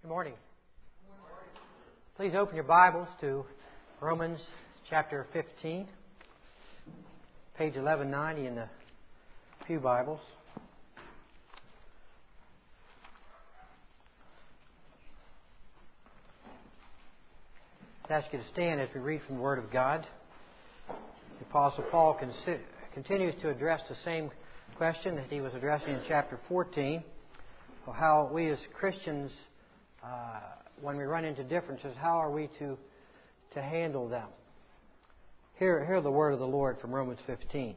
Good morning. Please open your Bibles to Romans chapter 15, page 1190 in the Pew Bibles. I ask you to stand as we read from the Word of God. The Apostle Paul continues to address the same question that he was addressing in chapter 14, of how we as Christians, when we run into differences, how are we to handle them? Hear the word of the Lord from Romans 15.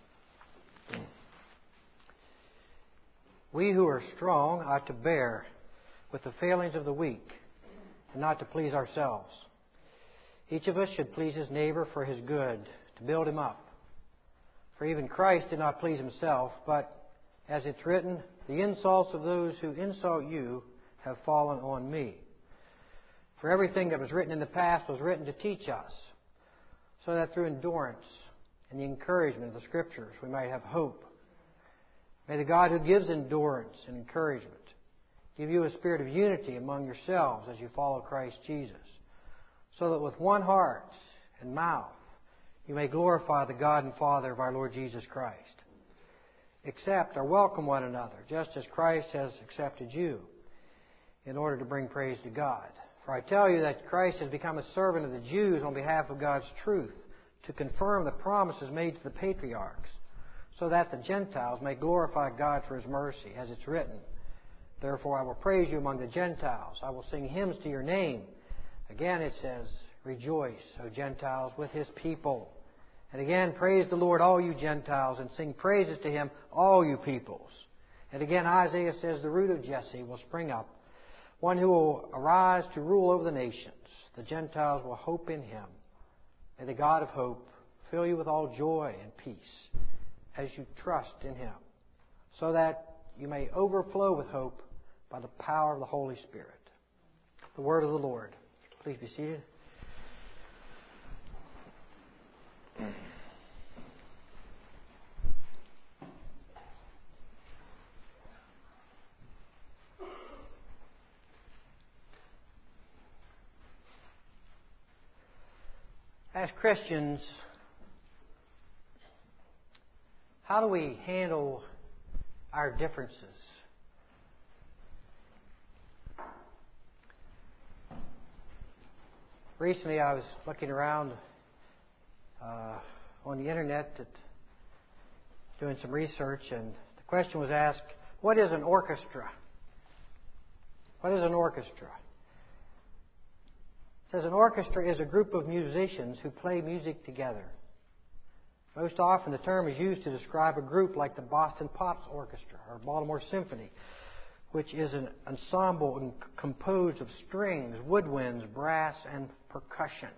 We who are strong ought to bear with the failings of the weak, and not to please ourselves. Each of us should please his neighbor for his good, to build him up. For even Christ did not please himself, but, as it's written, the insults of those who insult you have fallen on me. For everything that was written in the past was written to teach us, so that through endurance and the encouragement of the Scriptures we might have hope. May the God who gives endurance and encouragement give you a spirit of unity among yourselves as you follow Christ Jesus, so that with one heart and mouth you may glorify the God and Father of our Lord Jesus Christ. Accept or welcome one another, just as Christ has accepted you, in order to bring praise to God. For I tell you that Christ has become a servant of the Jews on behalf of God's truth, to confirm the promises made to the patriarchs, so that the Gentiles may glorify God for His mercy, as it's written, therefore I will praise you among the Gentiles. I will sing hymns to your name. Again it says, rejoice, O Gentiles, with His people. And again, praise the Lord, all you Gentiles, and sing praises to Him, all you peoples. And again, Isaiah says, the root of Jesse will spring up, one who will arise to rule over the nations. The Gentiles will hope in Him. May the God of hope fill you with all joy and peace as you trust in Him, so that you may overflow with hope by the power of the Holy Spirit. The word of the Lord. Please be seated. As Christians, how do we handle our differences? Recently I was looking around on the internet doing some research, and the question was asked, what is an orchestra? What is an orchestra? It says an orchestra is a group of musicians who play music together. Most often the term is used to describe a group like the Boston Pops Orchestra or Baltimore Symphony, which is an ensemble composed of strings, woodwinds, brass, and percussion.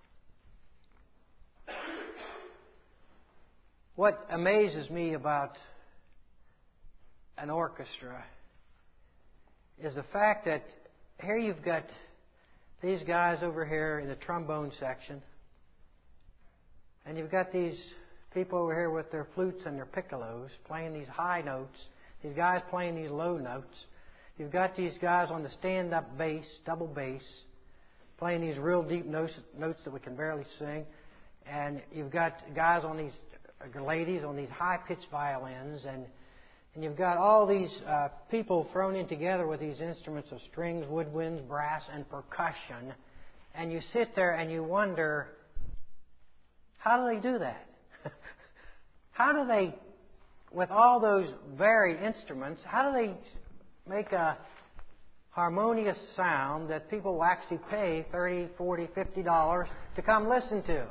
What amazes me about an orchestra is the fact that here you've got these guys over here in the trombone section, and you've got these people over here with their flutes and their piccolos playing these high notes, these guys playing these low notes. You've got these guys on the stand-up bass, double bass, playing these real deep notes that we can barely sing, and you've got guys on these, ladies on these high-pitched violins, and you've got all these people thrown in together with these instruments of strings, woodwinds, brass, and percussion. And you sit there and you wonder, how do they do that? How do they, with all those varied instruments, how do they make a harmonious sound that people will actually pay $30, $40, $50 to come listen to?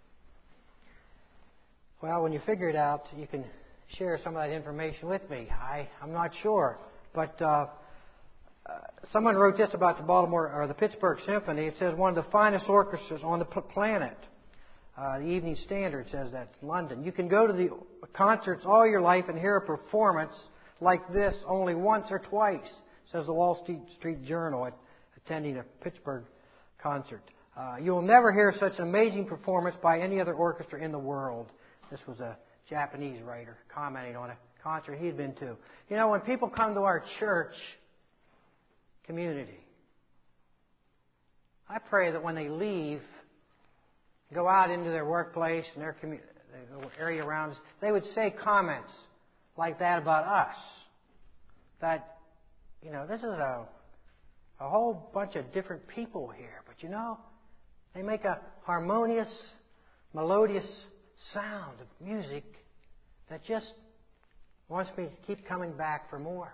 Well, when you figure it out, you can share some of that information with me. I'm not sure, but someone wrote this about the Pittsburgh Symphony. It says one of the finest orchestras on the planet. The Evening Standard says that in London. You can go to the concerts all your life and hear a performance like this only once or twice, says the Wall Street Journal attending a Pittsburgh concert. You will never hear such an amazing performance by any other orchestra in the world. This was a Japanese writer commenting on a concert he'd been to. You know, when people come to our church community, I pray that when they leave, go out into their workplace and their the area around us, they would say comments like that about us. That, this is a whole bunch of different people here. But they make a harmonious, melodious sound of music that just wants me to keep coming back for more.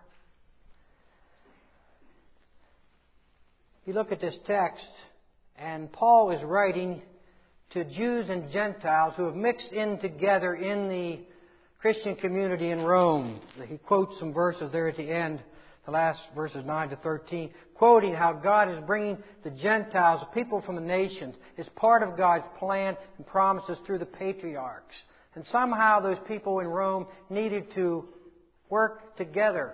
You look at this text, and Paul is writing to Jews and Gentiles who have mixed in together in the Christian community in Rome. He quotes some verses there at the end, the last verses 9 to 13, quoting how God is bringing the Gentiles, the people from the nations, as part of God's plan and promises through the patriarchs. And somehow those people in Rome needed to work together.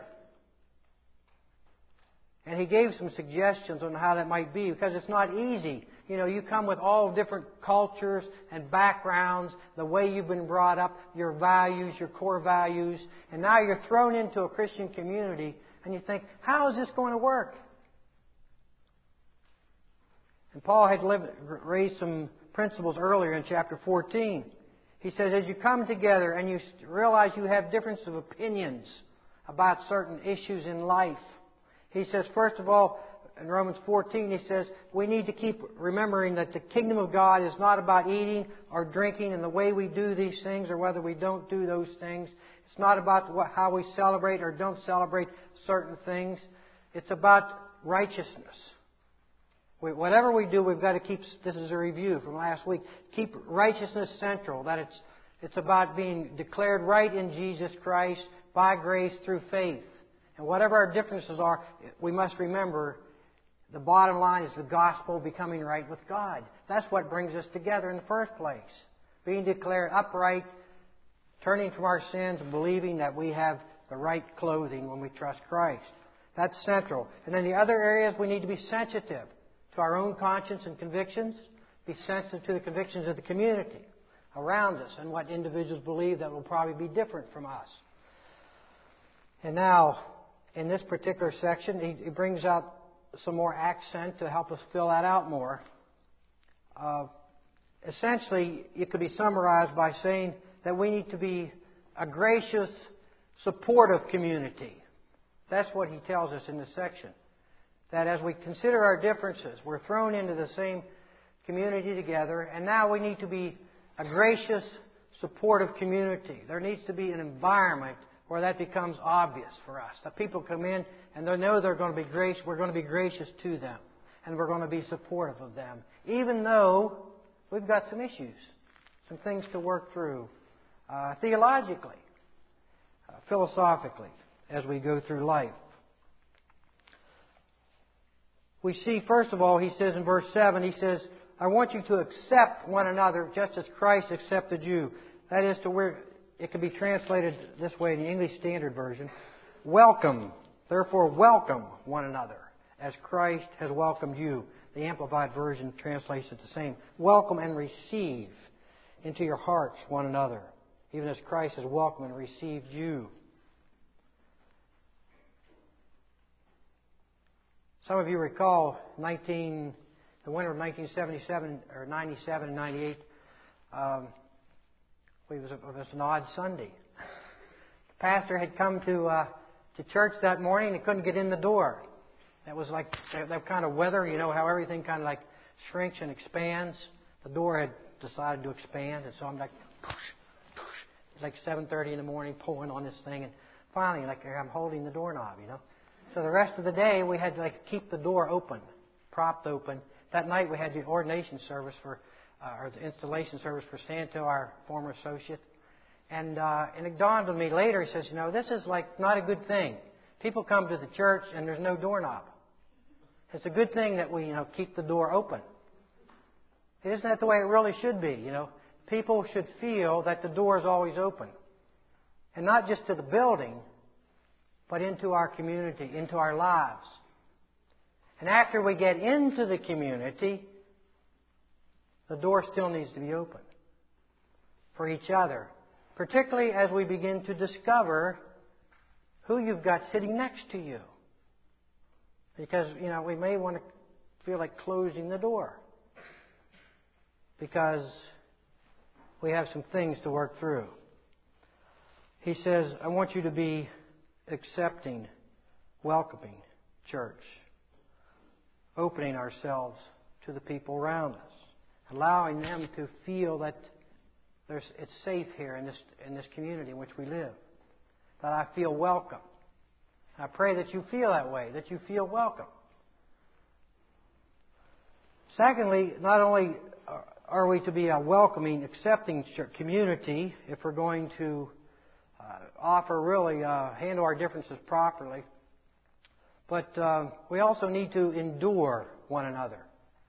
And he gave some suggestions on how that might be, because it's not easy. You come with all different cultures and backgrounds, the way you've been brought up, your values, your core values, and now you're thrown into a Christian community, and you think, how is this going to work? And Paul had raised some principles earlier in chapter 14. He says, as you come together and you realize you have differences of opinions about certain issues in life, he says, first of all, in Romans 14, he says, we need to keep remembering that the kingdom of God is not about eating or drinking and the way we do these things or whether we don't do those things. It's not about how we celebrate or don't celebrate certain things. It's about righteousness. Whatever we do, we've got to keep, this is a review from last week, keep righteousness central, that it's about being declared right in Jesus Christ by grace through faith. And whatever our differences are, we must remember the bottom line is the gospel, becoming right with God. That's what brings us together in the first place. Being declared upright, turning from our sins and believing that we have the right clothing when we trust Christ. That's central. And then the other areas, we need to be sensitive to our own conscience and convictions, be sensitive to the convictions of the community around us and what individuals believe that will probably be different from us. And now, in this particular section, he brings out some more accent to help us fill that out more. Essentially, it could be summarized by saying that we need to be a gracious, supportive community. That's what he tells us in this section. That as we consider our differences, we're thrown into the same community together, and now we need to be a gracious, supportive community. There needs to be an environment where that becomes obvious for us. That people come in and they know they're going to be gracious. We're going to be gracious to them, and we're going to be supportive of them, even though we've got some issues, some things to work through theologically, philosophically, as we go through life. We see, first of all, he says in verse 7, he says, I want you to accept one another just as Christ accepted you. That is to where it can be translated this way in the English Standard Version. Welcome, therefore welcome one another as Christ has welcomed you. The Amplified Version translates it the same. Welcome and receive into your hearts one another, even as Christ has welcomed and received you. Some of you recall the winter of 1977 or 97 and 98. It was an odd Sunday. The pastor had come to church that morning and couldn't get in the door. It was like that kind of weather, how everything kind of like shrinks and expands. The door had decided to expand, and so I'm like, push. It's like 7:30 in the morning, pulling on this thing, and finally, I'm holding the doorknob, So the rest of the day, we had to keep the door open, propped open. That night, we had the ordination service or the installation service for Santo, our former associate. And it dawned on me later, he says, this is not a good thing. People come to the church and there's no doorknob. It's a good thing that we, keep the door open. Isn't that the way it really should be, People should feel that the door is always open. And not just to the building, but into our community, into our lives. And after we get into the community, the door still needs to be open for each other, particularly as we begin to discover who you've got sitting next to you. Because, we may want to feel like closing the door because we have some things to work through. He says, I want you to be accepting, welcoming church, opening ourselves to the people around us, allowing them to feel that it's safe here in this community in which we live, that I feel welcome. I pray that you feel that way, that you feel welcome. Secondly, not only are we to be a welcoming, accepting community if we're going to handle our differences properly, but we also need to endure one another.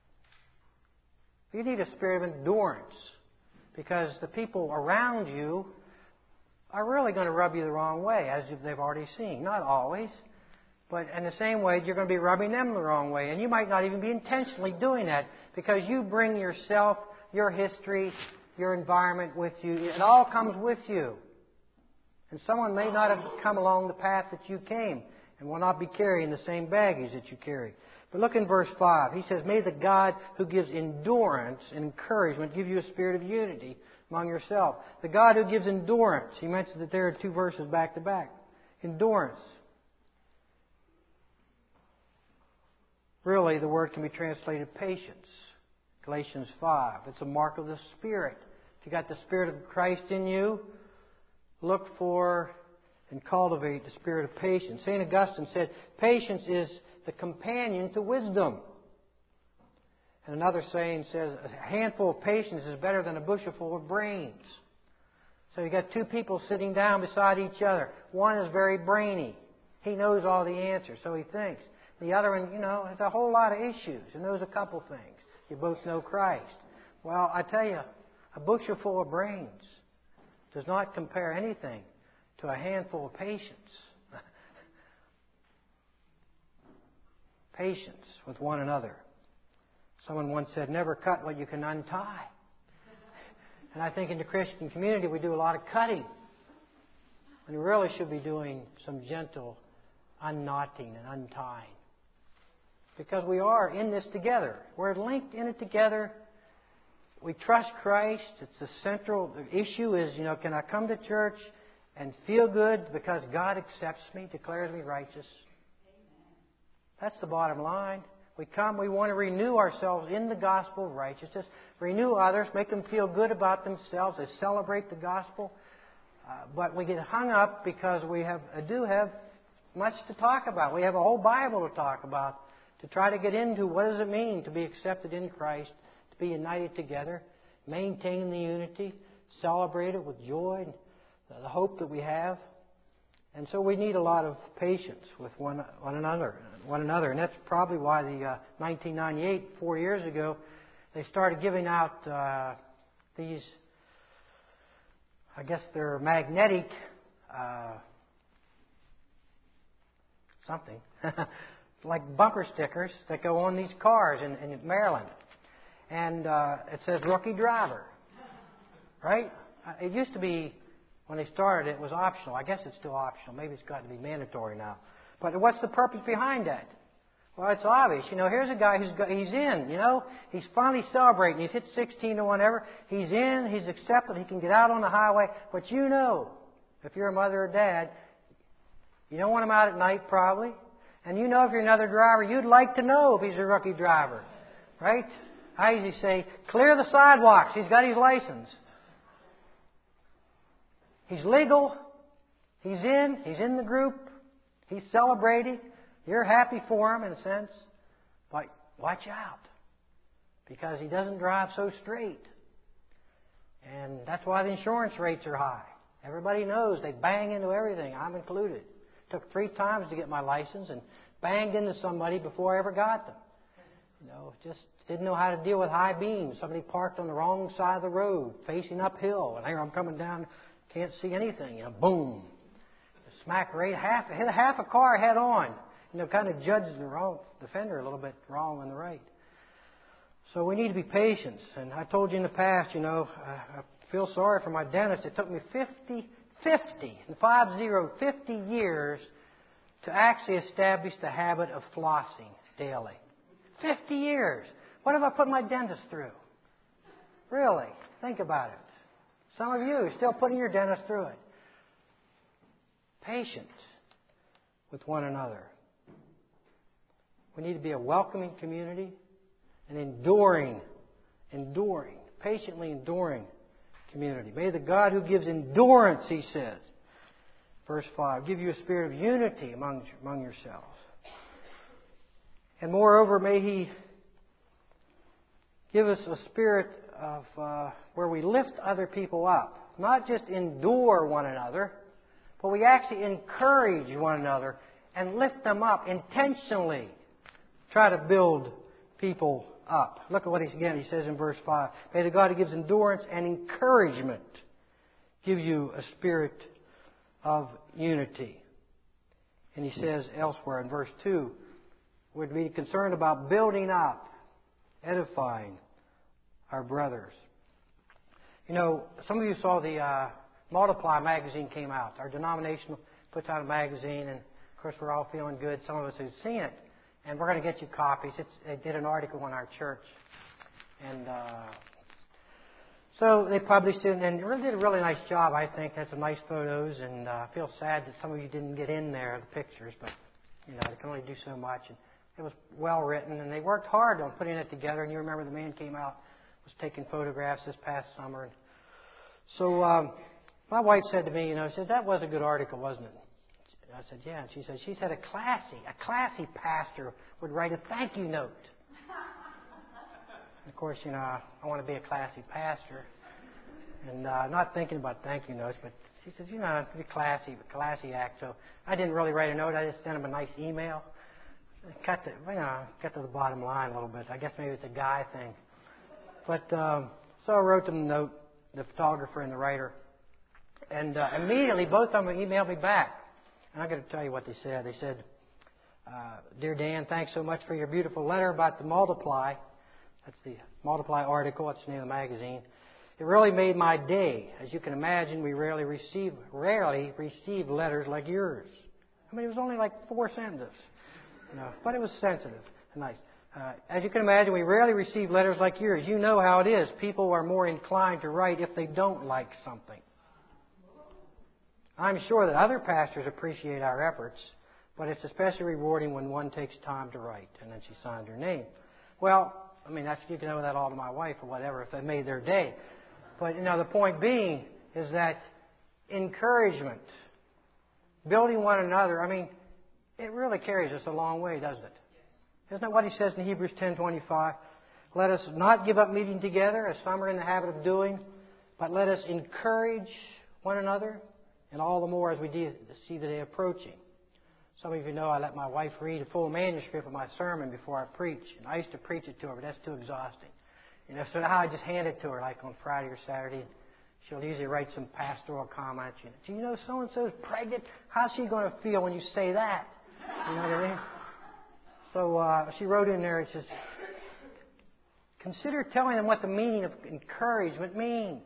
You need a spirit of endurance because the people around you are really going to rub you the wrong way, as they've already seen. Not always, but in the same way, you're going to be rubbing them the wrong way. And you might not even be intentionally doing that because you bring yourself, your history, your environment with you. It all comes with you. And someone may not have come along the path that you came and will not be carrying the same baggage that you carry. But look in verse 5. He says, may the God who gives endurance and encouragement give you a spirit of unity among yourself. The God who gives endurance. He mentions that there are two verses back to back. Endurance. Really, the word can be translated patience. Galatians 5. It's a mark of the Spirit. If you got the Spirit of Christ in you, look for and cultivate the spirit of patience. St. Augustine said, patience is the companion to wisdom. And another saying says, a handful of patience is better than a bushel full of brains. So you got two people sitting down beside each other. One is very brainy. He knows all the answers, so he thinks. The other one, has a whole lot of issues and knows a couple things. You both know Christ. Well, I tell you, a bushel full of brains does not compare anything to a handful of patience. Patience with one another. Someone once said, never cut what you can untie. And I think in the Christian community we do a lot of cutting. And we really should be doing some gentle unknotting and untying. Because we are in this together. We're linked in it together. We trust Christ. It's the central issue is, can I come to church and feel good because God accepts me, declares me righteous? That's the bottom line. We come, we want to renew ourselves in the gospel of righteousness, renew others, make them feel good about themselves, they celebrate the gospel. But we get hung up because we do have much to talk about. We have a whole Bible to talk about, to try to get into what does it mean to be accepted in Christ, to be united together, maintain the unity, celebrate it with joy, and the hope that we have. And so we need a lot of patience with one another. And that's probably why the 1998, 4 years ago, they started giving out these, I guess they're magnetic something, like bumper stickers that go on these cars in Maryland. And it says rookie driver, right? It used to be, when they started, it was optional. I guess it's still optional. Maybe it's got to be mandatory now. But what's the purpose behind that? Well, it's obvious. Here's a guy he's in. He's finally celebrating. He's hit 16 or whatever. He's in. He's accepted. He can get out on the highway. But if you're a mother or dad, you don't want him out at night probably. And if you're another driver, you'd like to know if he's a rookie driver, right? I usually say, clear the sidewalks. He's got his license. He's legal. He's in the group. He's celebrating. You're happy for him in a sense. But watch out. Because he doesn't drive so straight. And that's why the insurance rates are high. Everybody knows they bang into everything. I'm included. Took 3 times to get my license and banged into somebody before I ever got them. Just didn't know how to deal with high beams. Somebody parked on the wrong side of the road, facing uphill. And here I'm coming down. Can't see anything. Boom. Smack right, hit half a car head on. Kind of judges the fender a little bit wrong on the right. So we need to be patient. And I told you in the past, I feel sorry for my dentist. It took me 50 years to actually establish the habit of flossing daily. 50 years. What have I put my dentist through? Really? Think about it. Some of you are still putting your dentist through it. Patient with one another. We need to be a welcoming community, an patiently enduring community. May the God who gives endurance, he says, verse 5, give you a spirit of unity among yourselves. And moreover, may he give us a spirit of where we lift other people up. Not just endure one another, but we actually encourage one another and lift them up intentionally. Try to build people up. Look at what he says in verse 5. May the God who gives endurance and encouragement give you a spirit of unity. And he says elsewhere in verse 2, we're to be concerned about building up, edifying our brothers. You know, some of you saw the Multiply magazine came out. Our denomination puts out a magazine, and of course we're all feeling good. Some of us have seen it. And we're going to get you copies. They did an article on our church. And so they published it, and they did a really nice job, I think. Had some nice photos, and I feel sad that some of you didn't get in there, the pictures, but, you know, they can only do so much. And it was well written, and they worked hard on putting it together. And you remember the man came out, was taking photographs this past summer. And so my wife said to me, you know, she said, that was a good article, wasn't it? I said, yeah. And she said a classy pastor would write a thank you note. And of course, you know, I want to be a classy pastor. And not thinking about thank you notes, but she says, you know, be classy act. So I didn't really write a note. I just sent him a nice email. Cut to the bottom line a little bit. I guess maybe it's a guy thing. But so I wrote them a note, the photographer and the writer. And immediately both of them emailed me back. And I'm going to tell you what they said. They said, Dear Dan, thanks so much for your beautiful letter about the Multiply. That's the Multiply article. That's the name of the magazine. It really made my day. As you can imagine, we rarely receive letters like yours. I mean, it was only like 4 sentences. You know, but it was sensitive and nice. As you can imagine, we rarely receive letters like yours. You know how it is. People are more inclined to write if they don't like something. I'm sure that other pastors appreciate our efforts, but it's especially rewarding when one takes time to write. And then she signed her name. Well, I mean, you can owe that all to my wife or whatever if they made their day. But, you know, the point being is that encouragement, building one another, I mean, it really carries us a long way, doesn't it? Isn't that what he says in Hebrews 10:25? Let us not give up meeting together, as some are in the habit of doing, but let us encourage one another, and all the more as we see the day approaching. Some of you know I let my wife read a full manuscript of my sermon before I preach. And I used to preach it to her, but that's too exhausting. You know, so now I just hand it to her like on Friday or Saturday. She'll usually write some pastoral comments. You know, do you know so-and-so is pregnant? How's she going to feel when you say that? You know what I mean? So she wrote in there, it says, consider telling them what the meaning of encouragement means.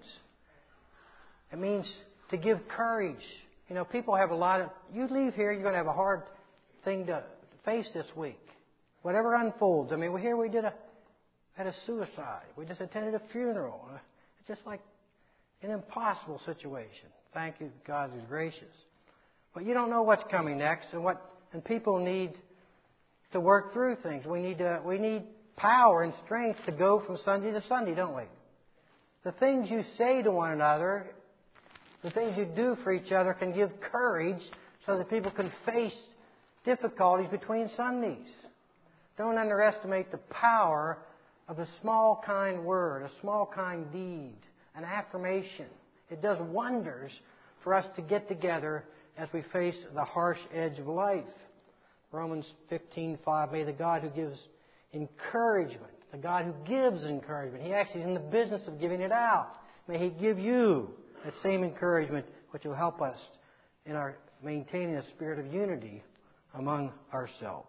It means to give courage. You know, people have you leave here, you're going to have a hard thing to face this week. Whatever unfolds. I mean, we had a suicide. We just attended a funeral. It's just like an impossible situation. Thank you, God is gracious. But you don't know what's coming next, and people need to work through things. We need power and strength to go from Sunday to Sunday, don't we? The things you say to one another, the things you do for each other can give courage so that people can face difficulties between Sundays. Don't underestimate the power of a small, kind word, a small, kind deed, an affirmation. It does wonders for us to get together as we face the harsh edge of life. Romans 15:5, may the God who gives encouragement, the God who gives encouragement, He actually is in the business of giving it out. May He give you that same encouragement which will help us in our maintaining a spirit of unity among ourselves.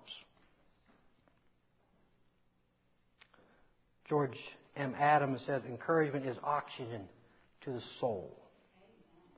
George M. Adams said, encouragement is oxygen to the soul.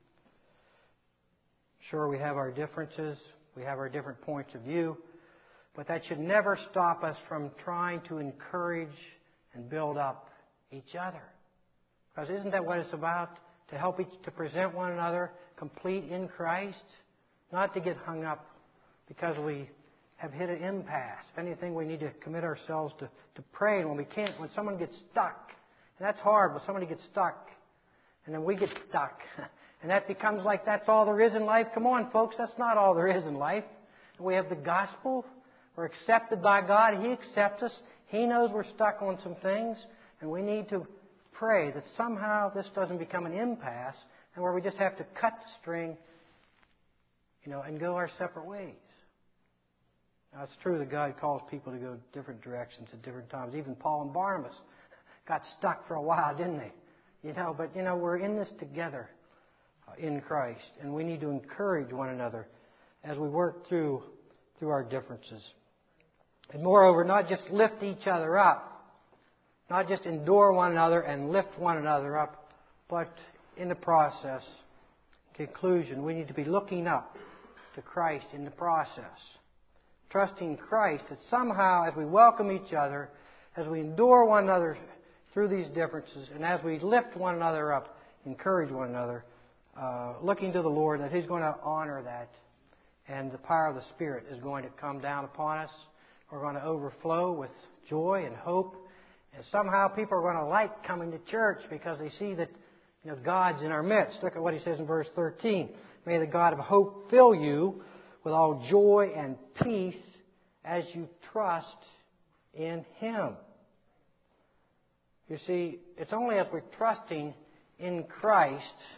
Sure, we have our differences. We have our different points of view. But that should never stop us from trying to encourage and build up each other. Because isn't that what it's about? To help to present one another complete in Christ? Not to get hung up because we have hit an impasse. If anything, we need to commit ourselves to praying when we can't, when someone gets stuck. And that's hard when somebody gets stuck. And then we get stuck. And that becomes like that's all there is in life. Come on, folks, that's not all there is in life. We have the gospel. We're accepted by God. He accepts us. He knows we're stuck on some things. And we need to pray that somehow this doesn't become an impasse and where we just have to cut the string, and go our separate ways. Now, it's true that God calls people to go different directions at different times. Even Paul and Barnabas got stuck for a while, didn't they? But we're in this together in Christ, and we need to encourage one another as we work through our differences. And moreover, not just lift each other up, not just endure one another and lift one another up, but in the process, conclusion, we need to be looking up to Christ in the process. Trusting Christ that somehow as we welcome each other, as we endure one another through these differences, and as we lift one another up, encourage one another, looking to the Lord that He's going to honor that. And the power of the Spirit is going to come down upon us. We're going to overflow with joy and hope. And somehow people are going to like coming to church because they see that God's in our midst. Look at what He says in verse 13. May the God of hope fill you with all joy and peace as you trust in Him. You see, it's only as we're trusting in Christ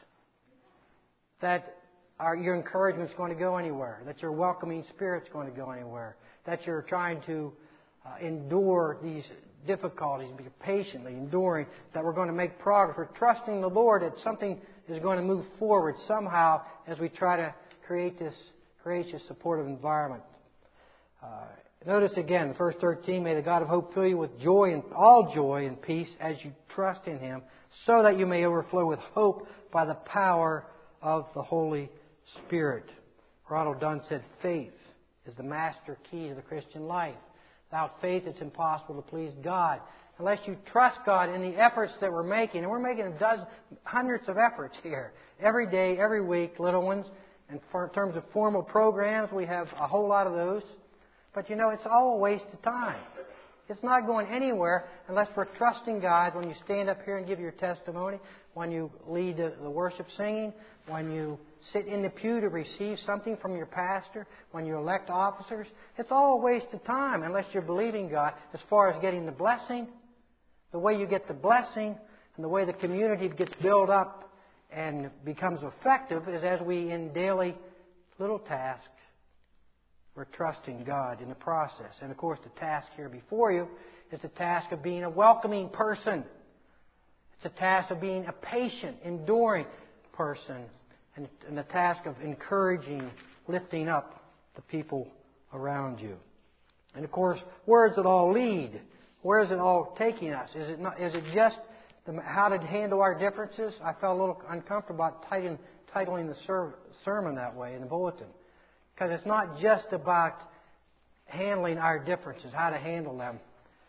that your encouragement is going to go anywhere, that your welcoming spirit's going to go anywhere, that you're trying to endure these difficulties, be patiently enduring, that we're going to make progress. We're trusting the Lord that something is going to move forward somehow as we try to create this supportive environment. Notice again, verse 13, may the God of hope fill you with joy and all joy and peace as you trust in Him, so that you may overflow with hope by the power of the Holy Spirit. Ronald Dunn said, faith is the master key to the Christian life. Without faith, it's impossible to please God. Unless you trust God in the efforts that we're making, and we're making hundreds of efforts here, every day, every week, little ones. And in terms of formal programs, we have a whole lot of those. But it's all a waste of time. It's not going anywhere unless we're trusting God when you stand up here and give your testimony, when you lead the worship singing, when you sit in the pew to receive something from your pastor, when you elect officers. It's all a waste of time unless you're believing God as far as getting the blessing. The way you get the blessing and the way the community gets built up and becomes effective is as we, in daily little tasks, we're trusting God in the process. And of course, the task here before you is the task of being a welcoming person. It's a task of being a patient, enduring person. And the task of encouraging, lifting up the people around you. And of course, where does it all lead? Where is it all taking us? Is it just how to handle our differences? I felt a little uncomfortable about titling the sermon that way in the bulletin. Because it's not just about handling our differences, how to handle them.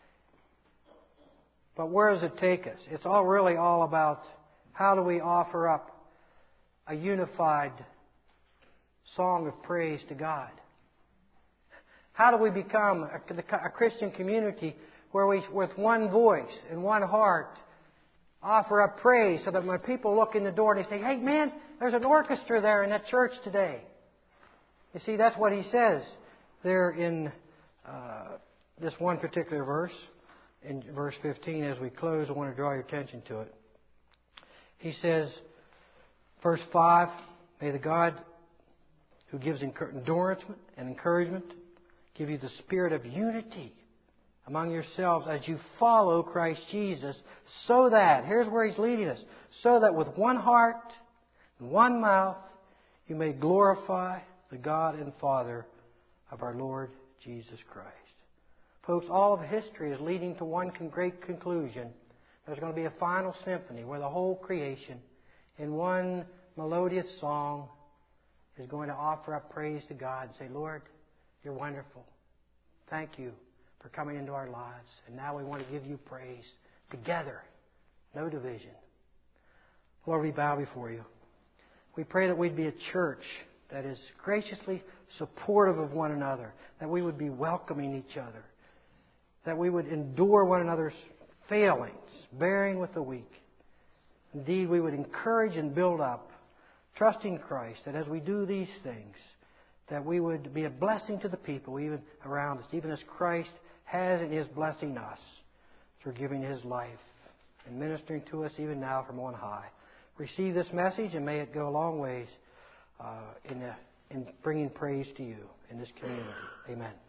But where does it take us? It's really all about how do we offer up a unified song of praise to God. How do we become a Christian community where we, with one voice and one heart, offer up praise so that when people look in the door and they say, hey man, there's an orchestra there in that church today. You see, that's what he says there in this one particular verse. In verse 15, as we close, I want to draw your attention to it. He says, verse 5, may the God who gives endurance and encouragement give you the spirit of unity among yourselves as you follow Christ Jesus, so that, here's where He's leading us, so that with one heart and one mouth you may glorify the God and Father of our Lord Jesus Christ. Folks, all of history is leading to one great conclusion. There's going to be a final symphony where the whole creation, in one melodious song, is going to offer up praise to God and say, Lord, You're wonderful. Thank you for coming into our lives. And now we want to give you praise together. No division. Lord, we bow before you. We pray that we'd be a church that is graciously supportive of one another, that we would be welcoming each other, that we would endure one another's failings, bearing with the weak. Indeed, we would encourage and build up, trusting Christ, that as we do these things, that we would be a blessing to the people even around us, even as Christ has and is blessing us through giving His life and ministering to us even now from on high. Receive this message and may it go a long ways in bringing praise to you in this community. Amen.